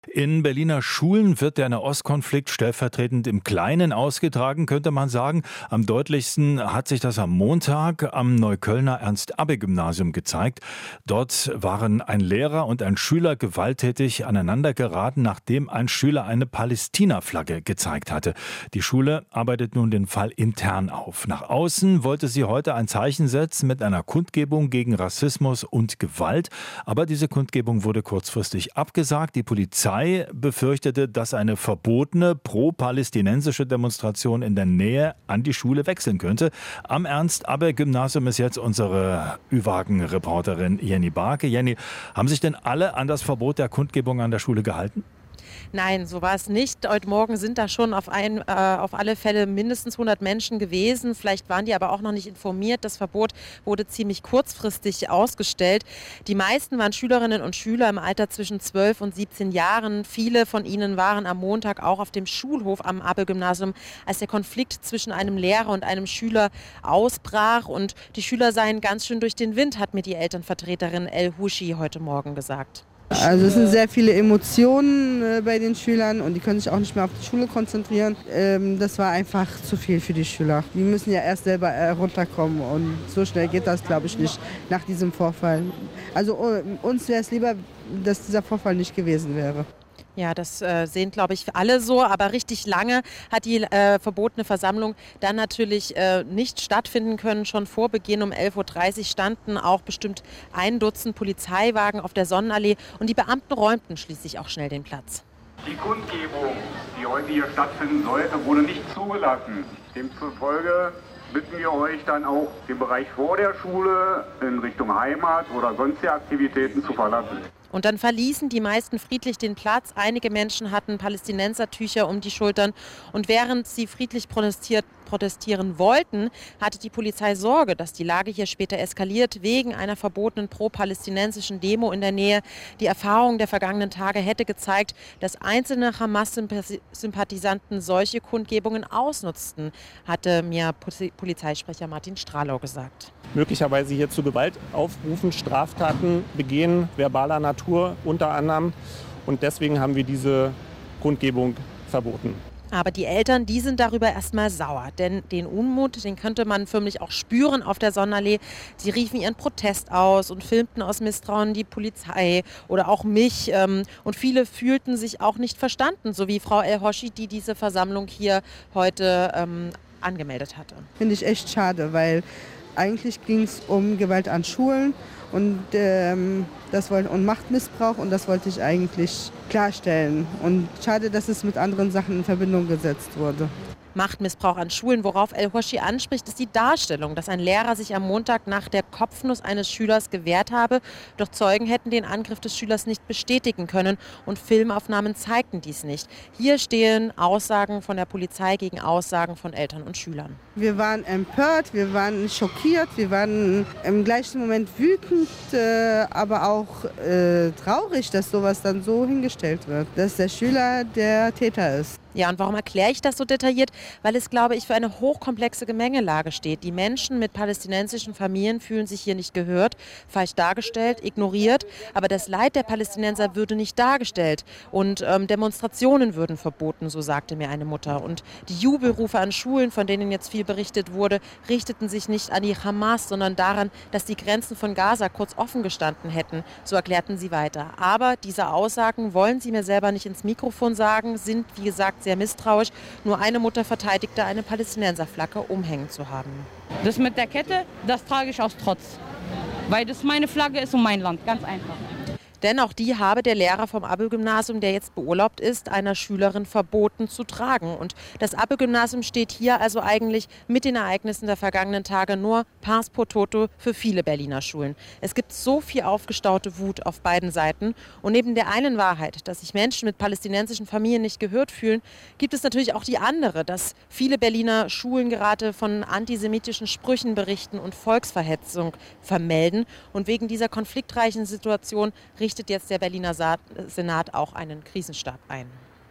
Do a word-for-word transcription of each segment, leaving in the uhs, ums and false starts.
In Berliner Schulen wird der Nahostkonflikt stellvertretend im Kleinen ausgetragen, könnte man sagen. Am deutlichsten hat sich das am Montag am Neuköllner Ernst-Abbe-Gymnasium gezeigt. Dort waren ein Lehrer und ein Schüler gewalttätig aneinandergeraten, nachdem ein Schüler eine Palästina-Flagge gezeigt hatte. Die Schule arbeitet nun den Fall intern auf. Nach außen wollte sie heute ein Zeichen setzen mit einer Kundgebung gegen Rassismus und Gewalt. Aber diese Kundgebung wurde kurzfristig abgesagt. Die Polizei befürchtete, dass eine verbotene pro-palästinensische Demonstration in der Nähe an die Schule wechseln könnte. Am Ernst-Abbe-Gymnasium ist jetzt unsere Ü-Wagen-Reporterin Jenny Barke. Jenny, haben sich denn alle an das Verbot der Kundgebung an der Schule gehalten? Nein, so war es nicht. Heute Morgen sind da schon auf, ein, äh, auf alle Fälle mindestens hundert Menschen gewesen. Vielleicht waren die aber auch noch nicht informiert. Das Verbot wurde ziemlich kurzfristig ausgestellt. Die meisten waren Schülerinnen und Schüler im Alter zwischen zwölf und siebzehn Jahren. Viele von ihnen waren am Montag auch auf dem Schulhof am Abbe-Gymnasium, als der Konflikt zwischen einem Lehrer und einem Schüler ausbrach. Und die Schüler seien ganz schön durch den Wind, hat mir die Elternvertreterin El Huschi heute Morgen gesagt. Also es sind sehr viele Emotionen äh, bei den Schülern und die können sich auch nicht mehr auf die Schule konzentrieren. Ähm, das war einfach zu viel für die Schüler. Die müssen ja erst selber äh, runterkommen und so schnell geht das, glaube ich, nicht nach diesem Vorfall. Also uh, uns wäre es lieber, dass dieser Vorfall nicht gewesen wäre. Ja, das äh, sehen, glaube ich, alle so. Aber richtig lange hat die äh, verbotene Versammlung dann natürlich äh, nicht stattfinden können. Schon vor Beginn um elf Uhr dreißig standen auch bestimmt ein Dutzend Polizeiwagen auf der Sonnenallee. Und die Beamten räumten schließlich auch schnell den Platz. Die Kundgebung, die heute hier stattfinden sollte, wurde nicht zugelassen. Demzufolge bitten wir euch dann auch, den Bereich vor der Schule in Richtung Heimat oder sonstige Aktivitäten zu verlassen. Und dann verließen die meisten friedlich den Platz. Einige Menschen hatten Palästinensertücher um die Schultern. Und während sie friedlich protestiert, protestieren wollten, hatte die Polizei Sorge, dass die Lage hier später eskaliert, wegen einer verbotenen pro-palästinensischen Demo in der Nähe. Die Erfahrung der vergangenen Tage hätte gezeigt, dass einzelne Hamas-Sympathisanten solche Kundgebungen ausnutzten, hatte mir Polizeisprecher Martin Strahlau gesagt. Möglicherweise hier zu Gewalt aufrufen, Straftaten begehen, verbaler Natur unter anderem. Und deswegen haben wir diese Kundgebung verboten. Aber die Eltern, die sind darüber erstmal sauer, denn den Unmut, den könnte man förmlich auch spüren auf der Sonnenallee. Sie riefen ihren Protest aus und filmten aus Misstrauen die Polizei oder auch mich. Und viele fühlten sich auch nicht verstanden, so wie Frau El Huschi, die diese Versammlung hier heute ähm, angemeldet hatte. Finde ich echt schade, weil eigentlich ging es um Gewalt an Schulen und, ähm, das wollte, und Machtmissbrauch und das wollte ich eigentlich klarstellen. Und schade, dass es mit anderen Sachen in Verbindung gesetzt wurde. Machtmissbrauch an Schulen, worauf El Huschi anspricht, ist die Darstellung, dass ein Lehrer sich am Montag nach der Kopfnuss eines Schülers gewehrt habe. Doch Zeugen hätten den Angriff des Schülers nicht bestätigen können und Filmaufnahmen zeigten dies nicht. Hier stehen Aussagen von der Polizei gegen Aussagen von Eltern und Schülern. Wir waren empört, wir waren schockiert, wir waren im gleichen Moment wütend, äh, aber auch äh, traurig, dass sowas dann so hingestellt wird, dass der Schüler der Täter ist. Ja, und warum erkläre ich das so detailliert? Weil es, glaube ich, für eine hochkomplexe Gemengelage steht. Die Menschen mit palästinensischen Familien fühlen sich hier nicht gehört, falsch dargestellt, ignoriert. Aber das Leid der Palästinenser würde nicht dargestellt. Und ähm, Demonstrationen würden verboten, so sagte mir eine Mutter. Und die Jubelrufe an Schulen, von denen jetzt viel berichtet wurde, richteten sich nicht an die Hamas, sondern daran, dass die Grenzen von Gaza kurz offen gestanden hätten. So erklärten sie weiter. Aber diese Aussagen wollen sie mir selber nicht ins Mikrofon sagen, sind, wie gesagt, sehr misstrauisch. Nur eine Mutter verteidigte, eine Palästinenserflagge umhängen zu haben. Das mit der Kette, das trage ich aus Trotz. Weil das meine Flagge ist und mein Land, ganz einfach. Denn auch die habe der Lehrer vom Abbe-Gymnasium, der jetzt beurlaubt ist, einer Schülerin verboten zu tragen. Und das Abbe-Gymnasium steht hier also eigentlich mit den Ereignissen der vergangenen Tage nur pars pro toto für viele Berliner Schulen. Es gibt so viel aufgestaute Wut auf beiden Seiten. Und neben der einen Wahrheit, dass sich Menschen mit palästinensischen Familien nicht gehört fühlen, gibt es natürlich auch die andere, dass viele Berliner Schulen gerade von antisemitischen Sprüchen berichten und Volksverhetzung vermelden. Und wegen dieser konfliktreichen Situation richtet jetzt der Berliner Senat auch einen Krisenstab ein.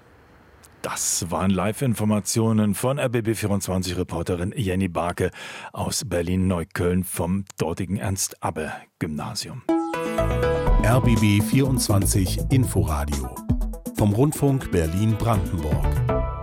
Das waren Live-Informationen von R B B vierundzwanzig-Reporterin Jenny Barke aus Berlin-Neukölln vom dortigen Ernst-Abbe-Gymnasium. R B B vierundzwanzig Inforadio vom Rundfunk Berlin-Brandenburg.